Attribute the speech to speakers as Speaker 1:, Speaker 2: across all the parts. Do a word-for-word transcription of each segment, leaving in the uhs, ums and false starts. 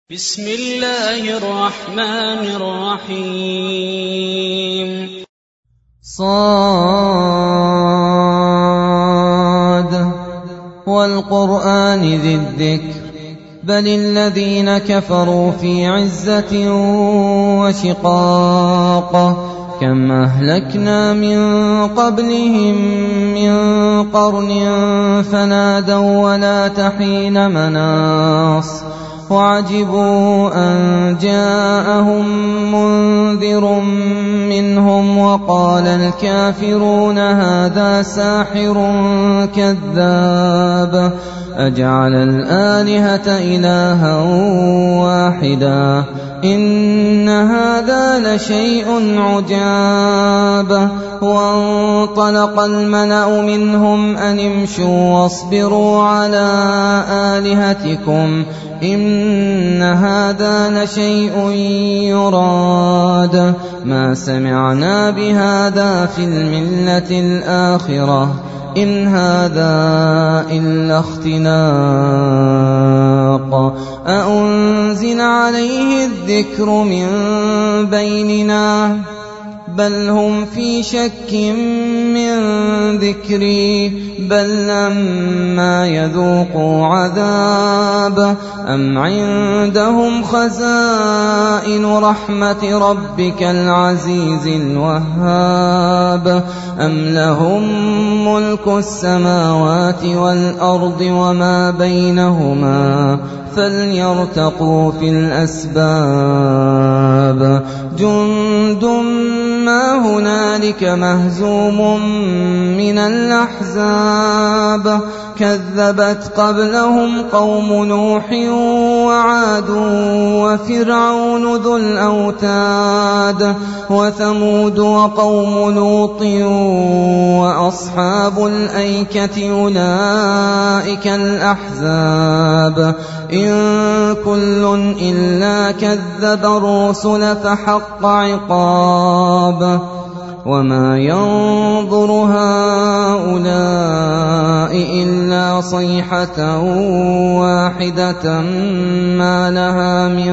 Speaker 1: بسم الله الرحمن الرحيم
Speaker 2: صاد والقرآن ذي الذكر بل الذين كفروا في عزة وشقاق كم أهلكنا من قبلهم من قرن فنادوا ولا تحين مناص وعجبوا أن جاءهم منذر منهم وقال الكافرون هذا ساحر كذاب أجعل الآلهة إلها واحدا إن هذا لشيء عجاب وانطلق الملأ منهم أن امشوا واصبروا على آلهتكم إن هذا لشيء يراد ما سمعنا بهذا في الملة الآخرة إن هذا إلا اختلاق أأنزل عليه الذكر من بيننا بل هم في شك من ذكري بل لما يذوقوا عذاب أم عندهم خزائن رحمة ربك العزيز الوهاب أم لهم ملك السماوات والأرض وما بينهما فليرتقوا في الأسباب جند ما هنالك مهزوم من الأحزاب كذبت قبلهم قوم نوح وعاد وفرعون ذو الأوتاد وثمود وقوم لوط وأصحاب الأيكة أولئك الأحزاب إن كل إلا كذب الرسل فحق عقاب وما ينظر هؤلاء إلا صيحة واحدة ما لها من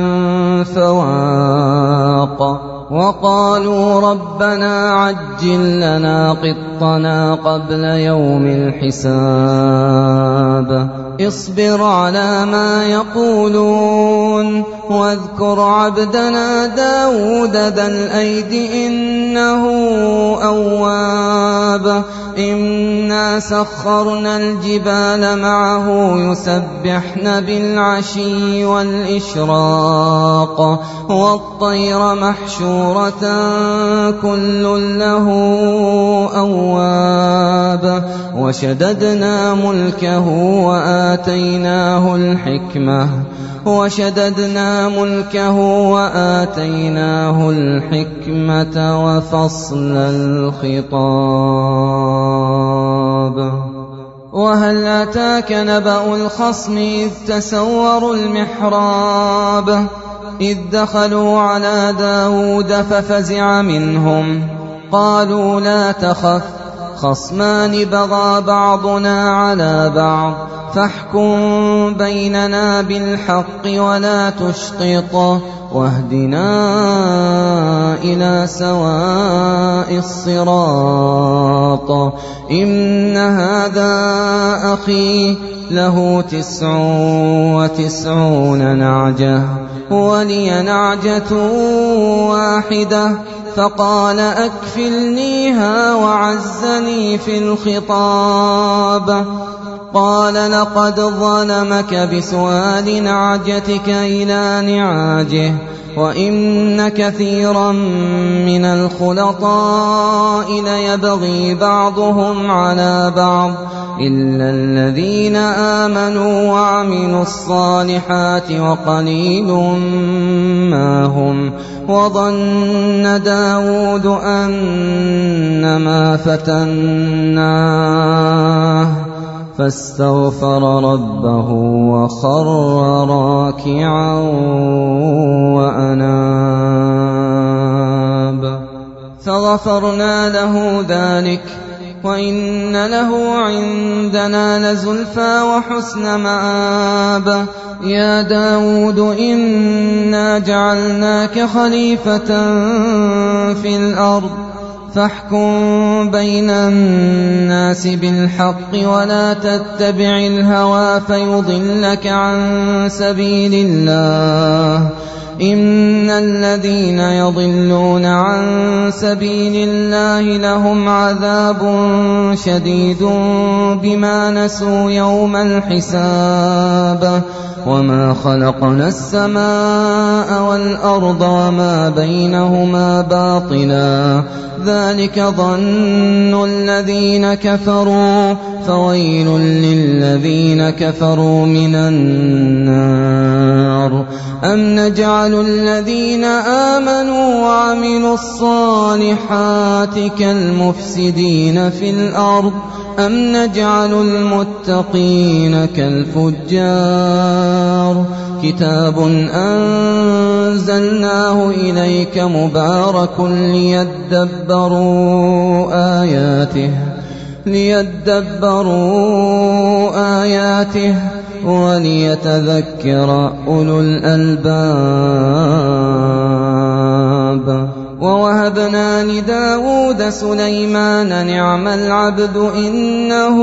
Speaker 2: فواق وقالوا ربنا عجل لنا قطنا قبل يوم الحساب اصبر على ما يقولون واذكر عبدنا داود ذا الأيد إنه أواب إنا سخرنا الجبال معه يسبحن بالعشي والإشراق والطير محشورة كل له أواب وشددنا ملكه وآتيناه الحكمة وشددنا ملكه وآتيناه الحكمة وفصل الخطاب وهل أتاك نبأ الخصم إذ تسوروا المحراب إذ دخلوا على داود ففزع منهم قالوا لا تخف خصمان بغى بعضنا على بعض فاحكم بيننا بالحق ولا تشطط واهدنا إلى سواء الصراط إن هذا أخي له تسع وتسعون نعجة ولي نعجة واحدة فقال أكفلنيها وعزني في الخطاب قال لقد ظلمك بسؤال نعجتك إلى نعاجه وإن كثيرا من الخلطاء ليبغي بعضهم على بعض إلا الذين آمنوا وعملوا الصالحات وقليل ما هم وظن داود أنما فتناه فاستغفر ربه وخر راكعا وأناب فغفرنا له ذلك وإن له عندنا لزلفى وحسن مآب يا داود إنا جعلناك خليفة في الأرض فاحكم بين الناس بالحق ولا تتبع الهوى فيضلك عن سبيل الله إن الذين يضلون عن سبيل الله لهم عذاب شديد بما نسوا يوم الحساب وما خلقنا السماء والأرض وما بينهما باطلا ذلك ظن الذين كفروا فويل للذين كفروا من النار أم نجعل الذين آمنوا وعملوا الصالحات كالمفسدين في الأرض أم نجعل المتقين كالفجار كتاب أنزلناه إليك مبارك ليدبروا آياته ليدبروا آياته وليتذكر أولو الألباب ووهبنا لداود سليمان نعم العبد إنه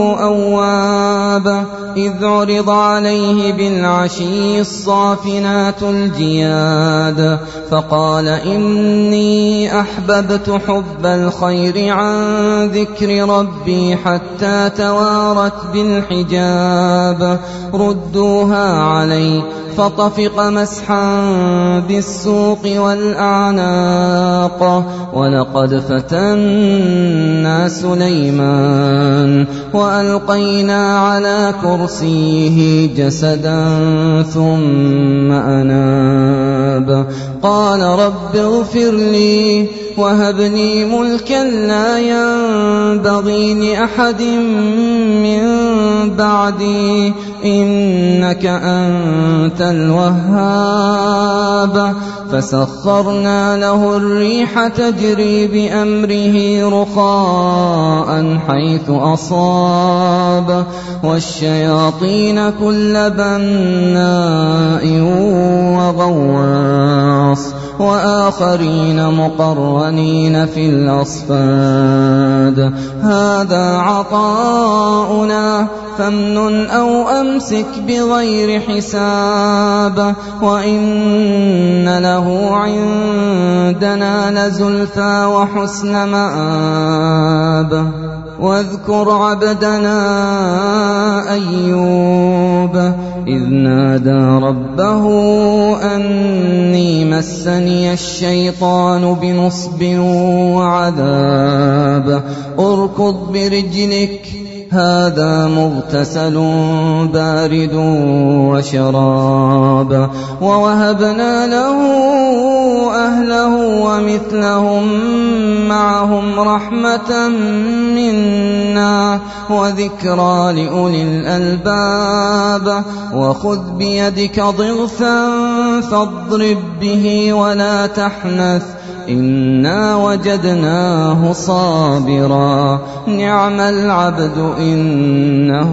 Speaker 2: أواب إذ عرض عليه بالعشي الصافنات الجياد فقال إني أحببت حب الخير عن ذكر ربي حتى توارت بالحجاب ردوها علي فطفق مسحا بالسوق والأعناق ولقد فتنا سليمان وألقينا على كرسيه جسدا ثم أناب قال رب اغفر لي وهب لي ملكا لا ينبغي لأحد من بعدي إنك أنت الوهاب فسخرنا له الريح تجري بأمره رخاء حيث أصاب والشياطين كل بناء وغواص وآخرين مقرنين في الأصفاد هذا عطاؤنا فامنن أو أمسك بغير حساب وإن له عندنا لزلفى وحسن مآب واذكر عبدنا أيوب إذ نادى ربه أني مسني الشيطان بنصب وعذاب اركض برجلك هذا مغتسل بارد وشراب ووهبنا له أهله ومثلهم معهم رحمة منا وذكرى لأولي الألباب وخذ بيدك ضغثا فاضرب به ولا تحنث إنا وجدناه صابرا نعم العبد إنه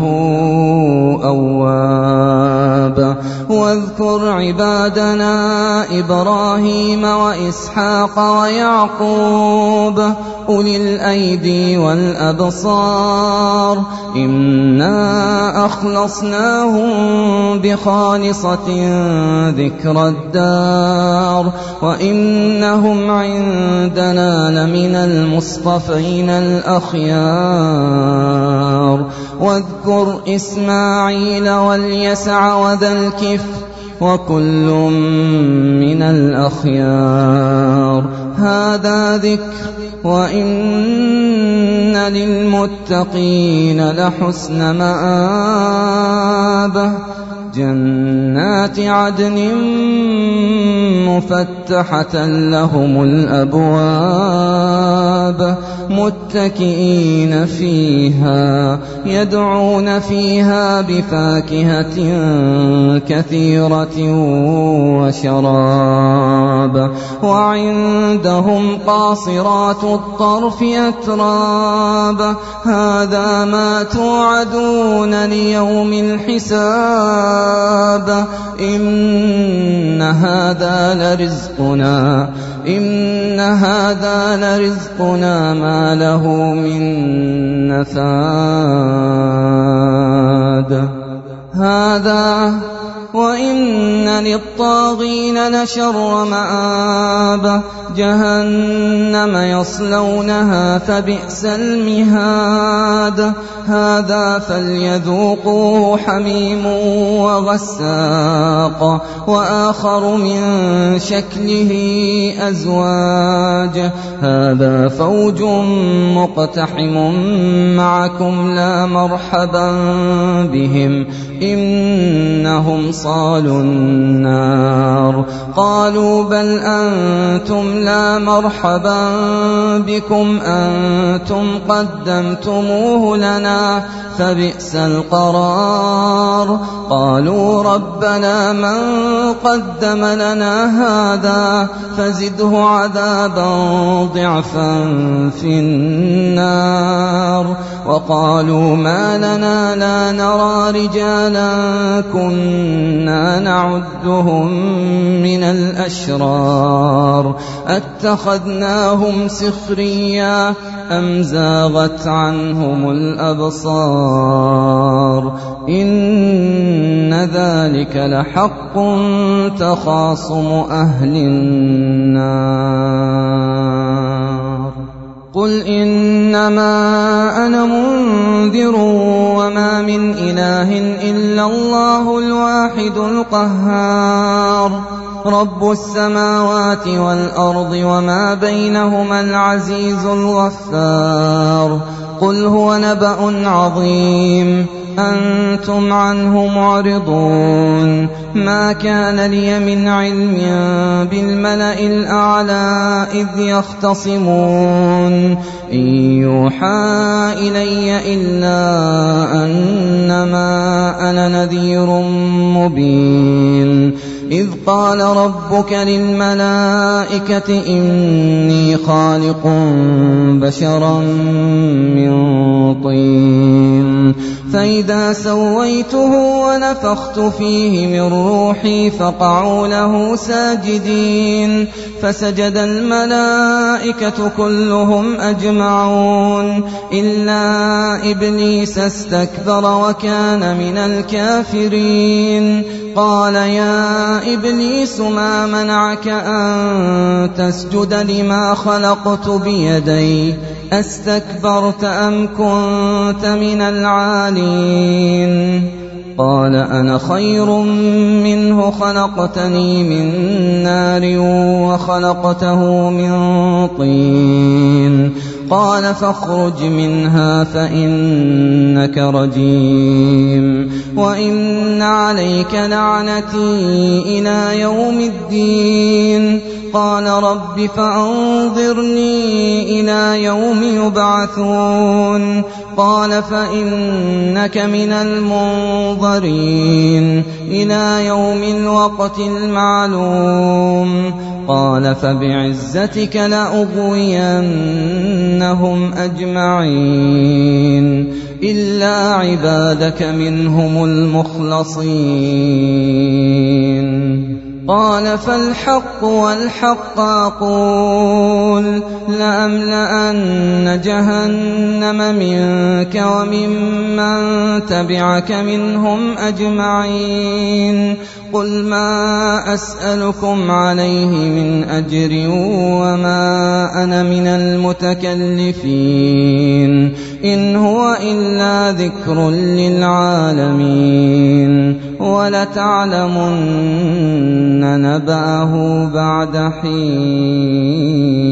Speaker 2: أواب واذكر عبادنا إبراهيم وإسحاق ويعقوب أولي الأيدي والأبصار إنا أخلصناهم بخالصة ذكر الدار وإنهم عندنا لمن المصطفين الأخيار واذكر إسماعيل واليسع وذا الكفل وكل من الأخيار هذا ذكر وإن للمتقين لحسن مآب جنات عدن مفتحة لهم الأبواب متكئين فيها يدعون فيها بفاكهة كثيرة وشراب وعندهم قاصرات الطرف أتراب هذا ما توعدون ليوم الحساب إن هذا لرزقنا إن هذا لرزقنا ما له من نفاد هذا وإن للطاغين لشر مآب جهنم يصلونها فبئس المهاد هذا فليذوقوه حميم وغساق وآخر من شكله أزواج هذا فوج مقتحم معكم لا مرحبا بهم إنهم صالوا النار قالوا بل أنتم لا مرحبا بكم أنتم قدمتموه لنا فبئس القرار قالوا ربنا من قدم لنا هذا فزده عذابا ضعفا في النار وقالوا ما لنا لا نرى رجالا كنا نعدهم من الأشرار أتخذناهم سخريا أم زاغت عنهم الأبصار إن ذلك لحق تخاصم أهل النار قل إنما أنا منذر وما من إله إلا الله الواحد القهار رب السماوات والأرض وما بينهما العزيز الغفار قل هو نبأ عظيم أنتم عنه معرضون ما كان لي من علم بالملأ الأعلى إذ يختصمون إن يوحى إلي إلا أنما أنا نذير مبين إذ قال ربك للملائكة إني خالق بشرا من طين فإذا سويته ونفخت فيه من روحي فقعوا له ساجدين فسجد الملائكة كلهم أجمعون إلا إبليس استكبر وكان من الكافرين قال يا إبليس ما منعك أن تسجد لما خلقت بيدي أستكبرت أم كنت من العالين قال أنا خير منه خلقتني من نار وخلقته من طين قال فاخرج منها فإنك رجيم وإن عليك لعنتي إلى يوم الدين قال رب فأنظرني إلى يوم يبعثون قال فإنك من المنظرين إلى يوم الوقت المعلوم قال فبعزتك لأغوينهم أجمعين إلا عبادك منهم المخلصين قال فالحق والحق أقول لأملأن جهنم منك وممن تبعك منهم أجمعين قل ما أسألكم عليه من أجر وما أنا من المتكلفين إن هو إلا ذكر للعالمين ولتعلمن نبأه بعد حين